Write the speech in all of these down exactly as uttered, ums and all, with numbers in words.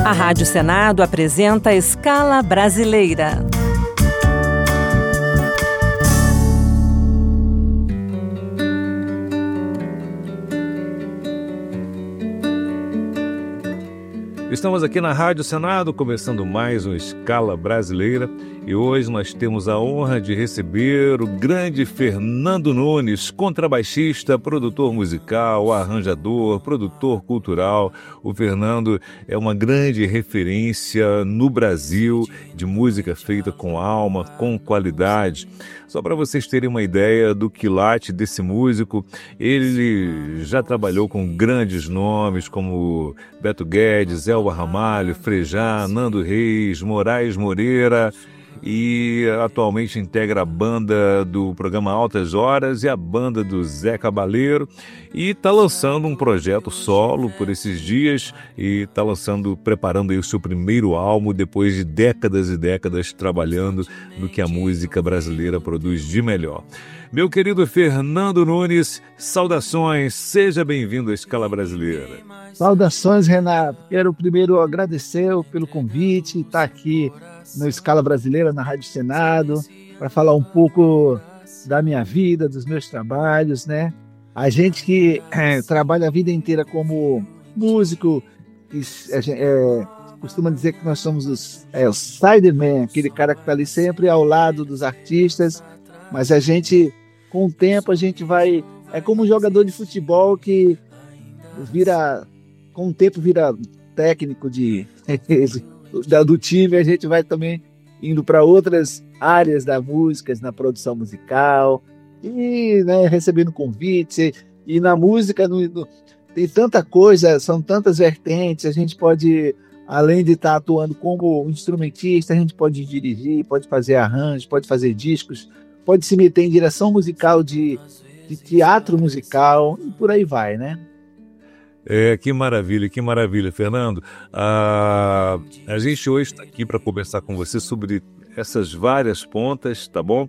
A Rádio Senado apresenta Escala Brasileira. Estamos aqui na Rádio Senado, começando mais um Escala Brasileira, e hoje nós temos a honra de receber o grande Fernando Nunes, contrabaixista, produtor musical, arranjador, produtor cultural. O Fernando é uma grande referência no Brasil de música feita com alma, com qualidade. Só para vocês terem uma ideia do quilate desse músico, ele já trabalhou com grandes nomes como Beto Guedes, Elba Ramalho, Frejá, Nando Reis, Moraes Moreira, e atualmente integra a banda do programa Altas Horas e a banda do Zé Cabaleiro, e está lançando um projeto solo por esses dias e está lançando, preparando aí o seu primeiro álbum depois de décadas e décadas trabalhando no que a música brasileira produz de melhor. Meu querido Fernando Nunes, saudações, seja bem-vindo à Escala Brasileira. Saudações, Renato. Quero primeiro agradecer pelo convite, estar aqui no Escala Brasileira, na Rádio Senado, para falar um pouco da minha vida, dos meus trabalhos, né? A gente que é, trabalha a vida inteira como músico, que, é, costuma dizer que nós somos os, é, os sideman, aquele cara que está ali sempre ao lado dos artistas, mas a gente, com o tempo, a gente vai... É como um jogador de futebol que vira, com o tempo, vira técnico de... do time, a gente vai também indo para outras áreas da música, na produção musical, e né, recebendo convites, e na música no, no, tem tanta coisa, são tantas vertentes, a gente pode, além de estar atuando como instrumentista, a gente pode dirigir, pode fazer arranjos, pode fazer discos, pode se meter em direção musical de, de teatro musical, e por aí vai, né? É, que maravilha, que maravilha, Fernando. Ah, a gente hoje está aqui para conversar com você sobre essas várias pontas, tá bom?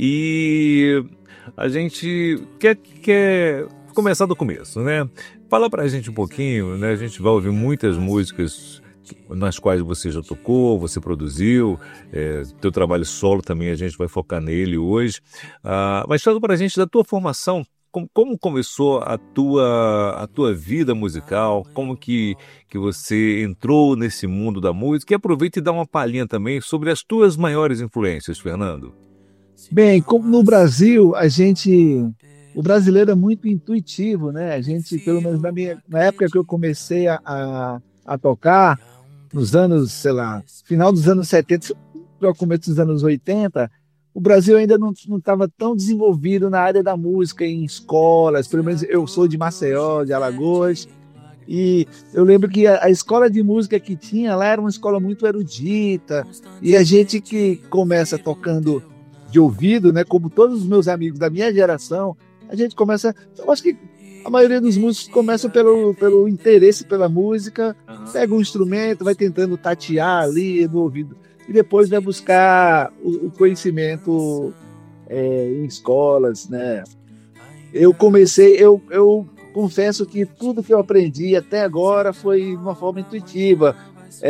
E a gente quer, quer começar do começo, né? Fala para a gente um pouquinho, né? A gente vai ouvir muitas músicas nas quais você já tocou, você produziu, é, teu trabalho solo também a gente vai focar nele hoje. Ah, mas fala para a gente da tua formação. Como, como começou a tua, a tua vida musical? Como que, que você entrou nesse mundo da música? E aproveita e dá uma palhinha também sobre as tuas maiores influências, Fernando. Bem, como no Brasil, a gente... O brasileiro é muito intuitivo, né? A gente, pelo menos na, minha, na época que eu comecei a, a, a tocar, nos anos, sei lá, final dos anos setenta, para o começo dos anos oitenta... O Brasil ainda não estava tão desenvolvido na área da música, em escolas, pelo menos eu sou de Maceió, de Alagoas, e eu lembro que a, a escola de música que tinha lá era uma escola muito erudita, e a gente que começa tocando de ouvido, né, como todos os meus amigos da minha geração, a gente começa, eu acho que a maioria dos músicos começa pelo, pelo interesse pela música, pega um instrumento, vai tentando tatear ali no ouvido, e depois vai buscar o, o conhecimento é, em escolas, né? Eu comecei, eu, eu confesso que tudo que eu aprendi até agora foi de uma forma intuitiva,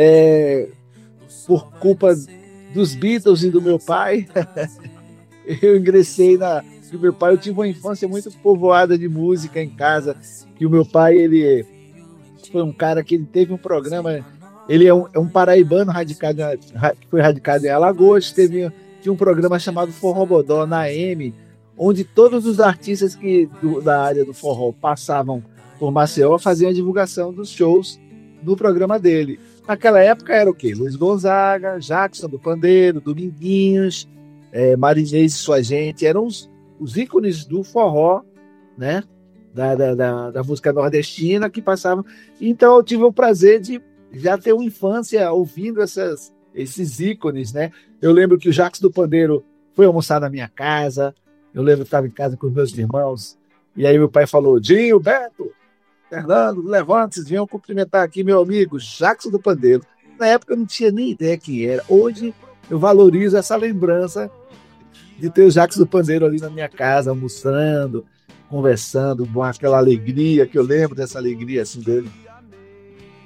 é, por culpa dos Beatles e do meu pai. Eu ingressei na... O meu pai, eu tive uma infância muito povoada de música em casa, que o meu pai, ele foi um cara que ele teve um programa... Ele é um, é um paraibano radicado, que foi radicado em Alagoas, teve, tinha um programa chamado Forró Bodó na A M, onde todos os artistas que, do, da área do forró passavam por Maceió faziam a divulgação dos shows no programa dele. Naquela época era o quê? Luiz Gonzaga, Jackson do Pandeiro, Dominguinhos, é, Marinês e sua gente, eram os, os ícones do forró, né? da, da, da, da música nordestina que passavam. Então eu tive o prazer de já ter uma infância ouvindo essas, esses ícones, né? Eu lembro que o Jackson do Pandeiro foi almoçar na minha casa, eu lembro que estava em casa com os meus irmãos, e aí meu pai falou, Dinho, Beto, Fernando, levante-se, venham cumprimentar aqui meu amigo Jackson do Pandeiro. Na época eu não tinha nem ideia quem era, hoje eu valorizo essa lembrança de ter o Jackson do Pandeiro ali na minha casa, almoçando, conversando, com aquela alegria, que eu lembro dessa alegria assim dele.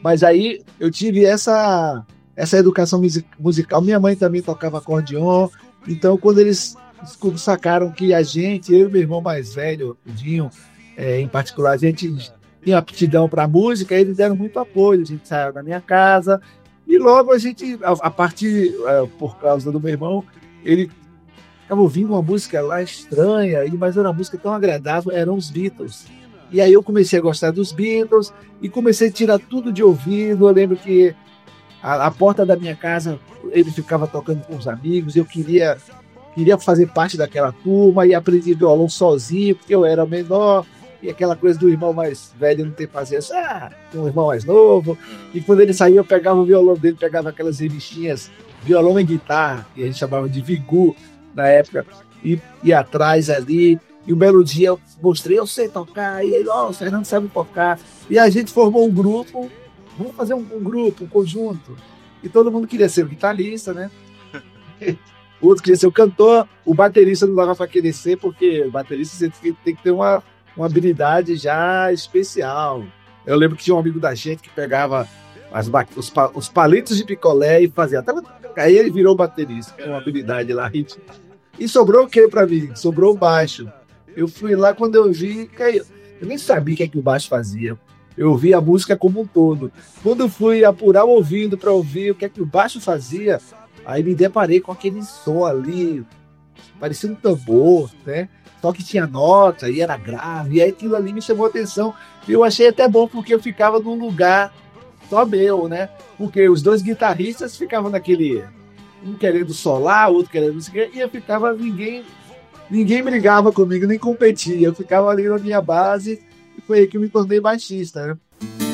Mas aí eu tive essa, essa educação musical. Minha mãe também tocava acordeon. Então, quando eles sacaram que a gente, eu e meu irmão mais velho, o Dinho, é, em particular, a gente tinha aptidão para música, eles deram muito apoio. A gente saiu da minha casa e logo a gente, a, a partir, é, por causa do meu irmão, ele estava ouvindo uma música lá estranha, mas era uma música tão agradável, eram os Beatles. E aí eu comecei a gostar dos Beatles e comecei a tirar tudo de ouvido. Eu lembro que a, a porta da minha casa, ele ficava tocando com os amigos, eu queria, queria fazer parte daquela turma e aprendi violão sozinho, porque eu era menor, e aquela coisa do irmão mais velho não ter paciência, ah, tem um irmão mais novo. E quando ele saía, eu pegava o violão dele, pegava aquelas revistinhas, violão e guitarra, que a gente chamava de Vigu na época, e ia atrás ali. E um belo dia eu mostrei, eu sei tocar, e ele, ó, oh, o Fernando sabe tocar. E a gente formou um grupo, vamos fazer um, um grupo, um conjunto. E todo mundo queria ser o guitarrista, né? O outro queria ser o cantor, o baterista não dava para querer ser, porque o baterista você tem que ter uma, uma habilidade já especial. Eu lembro que tinha um amigo da gente que pegava as, os, os palitos de picolé e fazia. Aí ele virou baterista, com uma habilidade lá. E sobrou o que para mim? Sobrou o baixo. Eu fui lá, quando eu vi, caiu. Eu nem sabia o que, é que o baixo fazia. Eu ouvi a música como um todo. Quando eu fui apurar o ouvido para ouvir o que é que o baixo fazia, aí me deparei com aquele som ali, parecia um tambor, né? Só que tinha nota e era grave. E aí aquilo ali me chamou a atenção. E eu achei até bom, porque eu ficava num lugar só meu, né? Porque os dois guitarristas ficavam naquele... um querendo solar, outro querendo... E eu ficava... Ninguém... Ninguém brigava comigo, nem competia. Eu ficava ali na minha base e foi aí que eu me tornei baixista, né?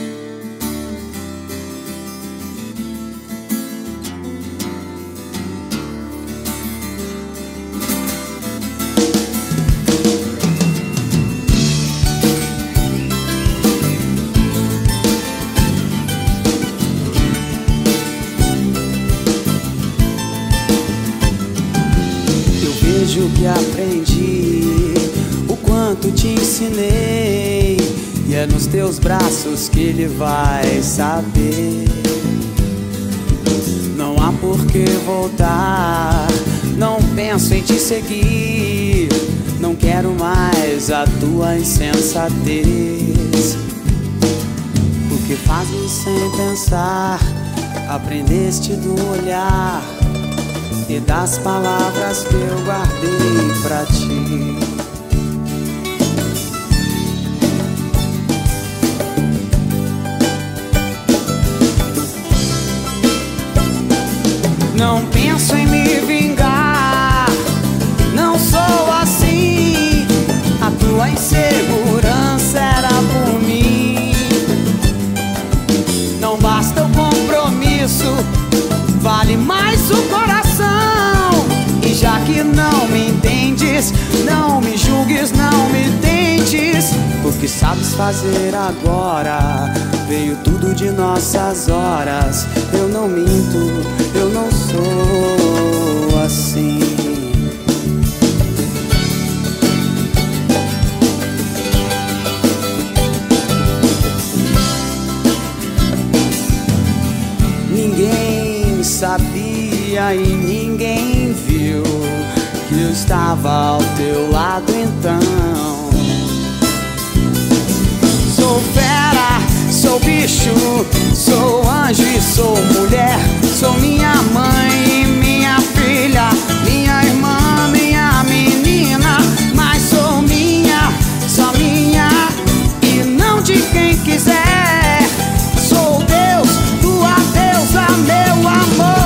Que aprendi, o quanto te ensinei, e é nos teus braços que ele vai saber. Não há por que voltar, não penso em te seguir, não quero mais a tua insensatez. O que fazes sem pensar, aprendeste do olhar e das palavras que eu guardei pra ti. Não penso em me vingar, não sou assim. A tua insegurança era por mim. Não basta o compromisso, vale mais o coração. E já que não me entendes, não me julgues, não me tentes. O que sabes fazer agora veio tudo de nossas horas. Eu não minto, eu não sou assim. Ninguém sabia e ninguém viu que eu estava ao teu lado então. Sou fera, sou bicho, sou anjo e sou mulher. Sou minha mãe, minha filha, minha irmã, minha menina. Mas sou minha, só minha e não de quem quiser. Sou Deus, tua deusa, meu amor.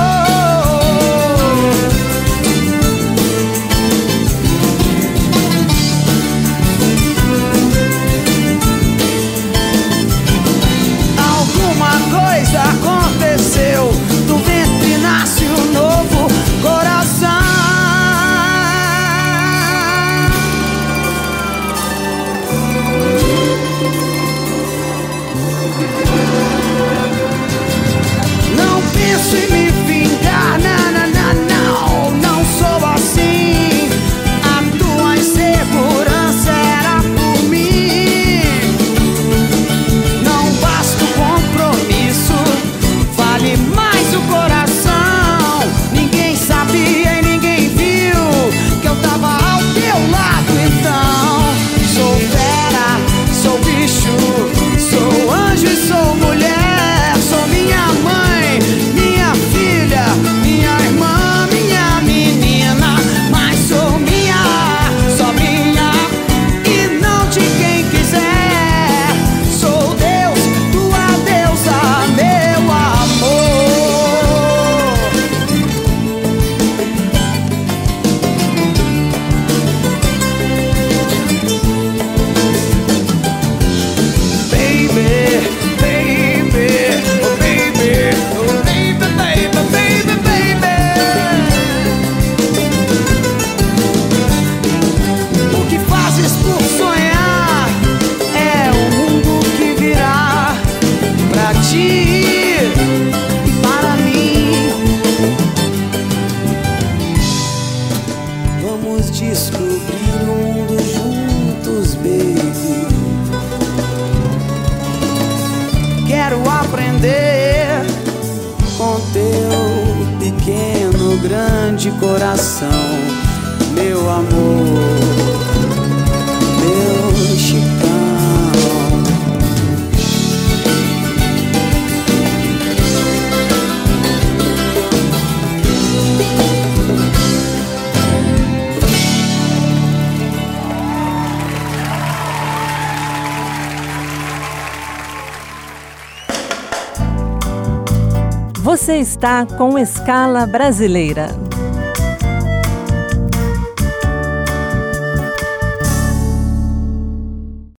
ti e para mim. Vamos descobrir o mundo juntos, baby. Quero aprender com teu pequeno, grande coração, meu amor, meu Chicão. Você está com Escala Brasileira.